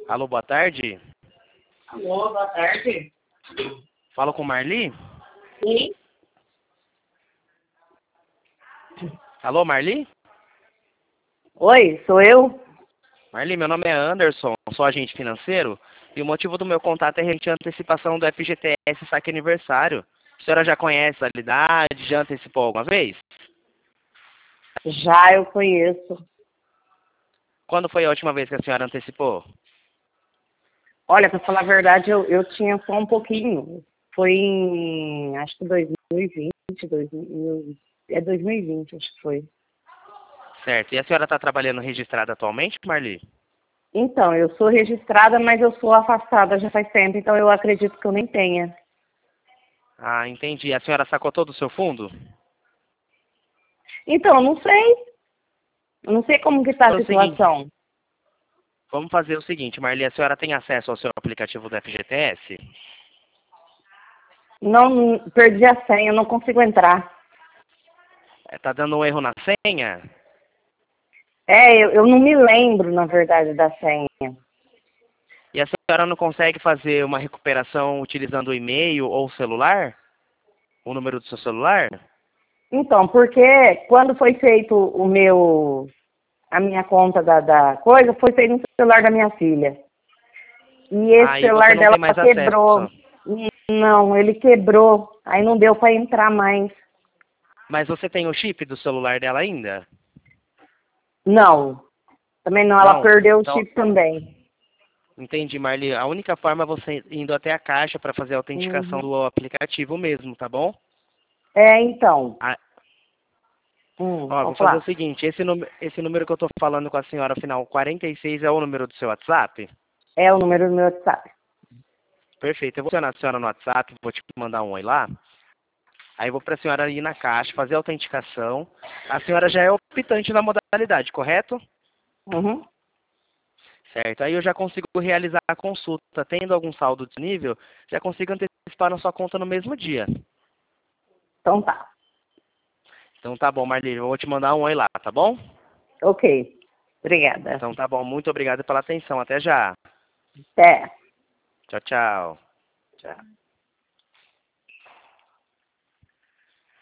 Alô, boa tarde. Alô, boa tarde. Falo com Marli? Sim. Alô, Marli? Oi, sou eu? Marli, meu nome é Anderson, sou agente financeiro e o motivo do meu contato é referente à antecipação do FGTS Saque Aniversário. A senhora já conhece a validade, já antecipou alguma vez? Já eu conheço. Quando foi a última vez que a senhora antecipou? Olha, para falar a verdade, eu tinha só um pouquinho. Foi em, acho que 2020, 2020, acho que foi. Certo. E a senhora está trabalhando registrada atualmente, Marli? Então, eu sou registrada, mas eu sou afastada já faz tempo, então eu acredito que eu nem tenha. Ah, entendi. A senhora sacou todo o seu fundo? Então, eu não sei. Eu não sei como que tá É a o seguinte, situação. vamos fazer o seguinte, Marli, a senhora tem acesso ao seu aplicativo do FGTS? Não, perdi a senha, não consigo entrar. Tá dando um erro na senha? Eu não me lembro, na verdade, da senha. E a senhora não consegue fazer uma recuperação utilizando o e-mail ou o celular? O número do seu celular? Então, porque quando foi feito a minha conta da coisa, foi feito no celular da minha filha. E esse Aí você celular não dela tem mais quebrou. acesso. Não, ele quebrou. Aí não deu para entrar mais. Mas você tem o chip do celular dela ainda? Não, também não. Ela Não? perdeu o Então, chip também. entendi, Marli. A única forma é você indo até a caixa para fazer a autenticação Uhum. do aplicativo mesmo, tá bom? Então. Ah, ó, vou Pode fazer o falar. seguinte, esse número que eu tô falando com a senhora, final 46, é o número do seu WhatsApp? É o número do meu WhatsApp. Perfeito. Eu vou adicionar a senhora no WhatsApp, vou te mandar um oi lá. Aí eu vou para a senhora ir na caixa, fazer a autenticação. A senhora já é optante na modalidade, correto? Uhum. Certo. Aí eu já consigo realizar a consulta. Tendo algum saldo disponível, já consigo antecipar na sua conta no mesmo dia. Então tá. Então tá bom, Marli. Eu vou te mandar um oi lá, tá bom? Ok. Obrigada. Então tá bom. Muito obrigado pela atenção. Até já. Até. Tchau, tchau. Tchau.